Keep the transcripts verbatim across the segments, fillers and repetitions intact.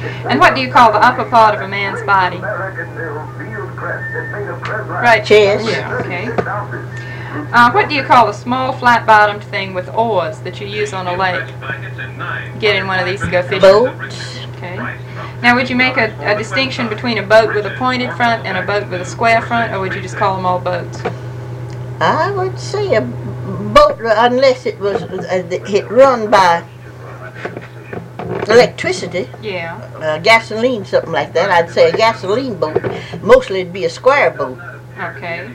And what do you call the upper part of a man's body? Right. Chest. Yeah, okay. Uh, what do you call a small flat-bottomed thing with oars that you use on a lake? Get in one of these to go fishing. Boat. Okay. Now, would you make a, a distinction between a boat with a pointed front and a boat with a square front, or would you just call them all boats? I would say a boat, unless it was uh, it run by electricity, Yeah. uh, gasoline, something like that. I'd say a gasoline boat. Mostly it'd be a square boat. Okay.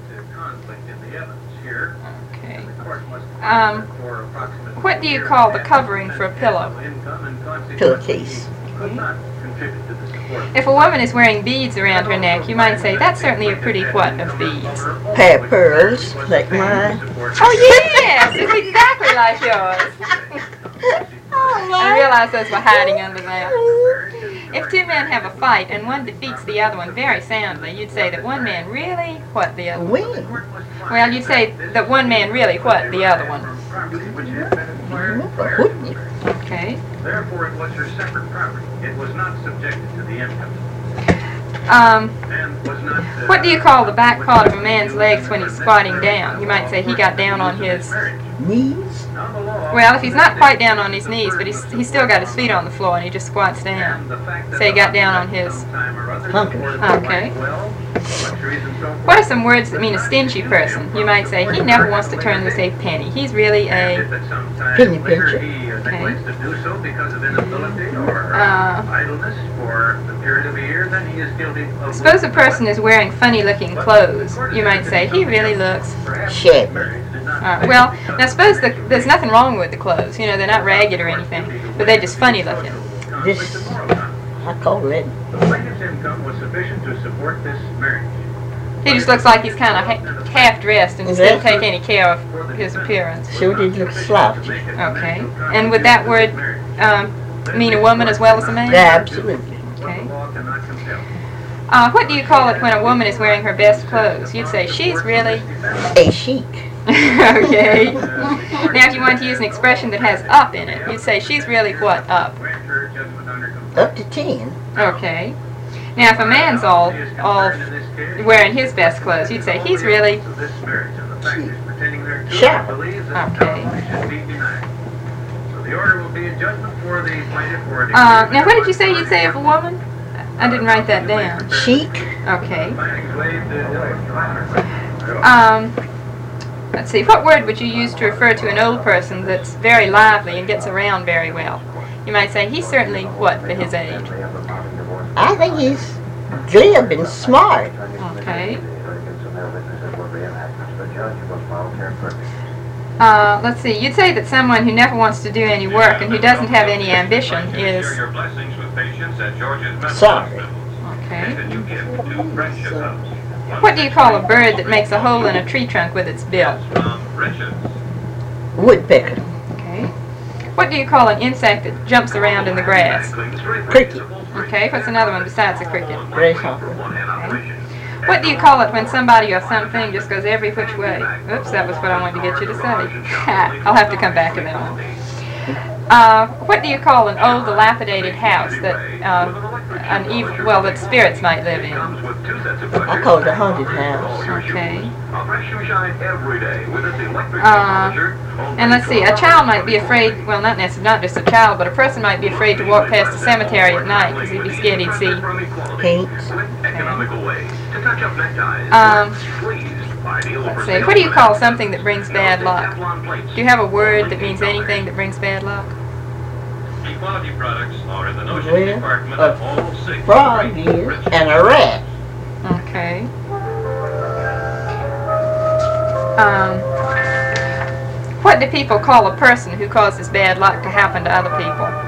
Okay. Um, what do you call the covering for a pillow? Pillowcase. If a woman is wearing beads around her neck, you might say, that's certainly a pretty what of beads? Pair of pearls, like mine. Oh, yes! It's exactly like yours. I realize those were hiding under that. If two men have a fight and one defeats the other one very soundly, you'd say that one man really what the other one? Win. Well, you'd say that one man really what the other one? Wouldn't you? Okay. Therefore, it was her separate property. It was not subjected to the income. Um, And was not. Uh, what do you call the back part of a man's legs when he's squatting down? You might say he got down on his... Knees. Well, if he's not quite down on his knees, but he's, he's still got his feet on the floor and he just squats down. Say he got down on his... Hunkers. Okay. What are some words that mean a stingy person? You might say, he never wants to turn loose a penny. He's really a... Penny pincher. Okay. Uh, Suppose a person is wearing funny-looking clothes. You might say, he really looks... Shabby. Uh, well, now suppose the, there's nothing wrong with the clothes. You know, they're not ragged or anything, but they're just funny-looking. This, I call it. The plaintiff's income was sufficient to support this marriage. He just looks like he's kind of ha- half-dressed and just doesn't take any care of his appearance. Sure did look slouchy. Okay. And would that word um, mean a woman as well as a man? Absolutely. Okay. Uh, what do you call it when a woman is wearing her best clothes? You'd say, she's really... A chic. Okay. Now, if you want to use an expression that has up in it, you'd say, she's really what, up? Up to ten. Okay. Now, if a man's all all wearing his best clothes, you'd say, he's really... Sharp. Okay. The order will be a judgment for the plaintiff or a Uh, now, what did you say you'd say of a woman? I didn't write that down. Chic. Okay. Um, let's see. What word would you use to refer to an old person that's very lively and gets around very well? You might say, he's certainly what for his age? I think he's glib and smart. Okay. Uh, let's see. You'd say that someone who never wants to do any work and who doesn't have any ambition is... Sorry. Okay. What do you call a bird that makes a hole in a tree trunk with its bill? Woodpecker. Okay. What do you call an insect that jumps around in the grass? Cricket. Okay. What's another one besides a cricket? Grasshopper. Okay. What do you call it when somebody or something just goes every which way? Oops, that was what I wanted to get you to say. I'll have to come back to that one. Uh, what do you call an old, dilapidated house that uh, an evil, well, that spirits might live in? I call it a haunted house. Okay. Uh, and let's see, a child might be afraid, well, not necessarily, not just a child, but a person might be afraid to walk past a cemetery at night because he'd be scared he'd see paint. Um, let's see, what do you call something that brings bad luck? Do you have a word that means anything that brings bad luck? Equality products are in the Well, notions department of all six. Frog is and a rat. Okay. Um, what do people call a person who causes bad luck to happen to other people?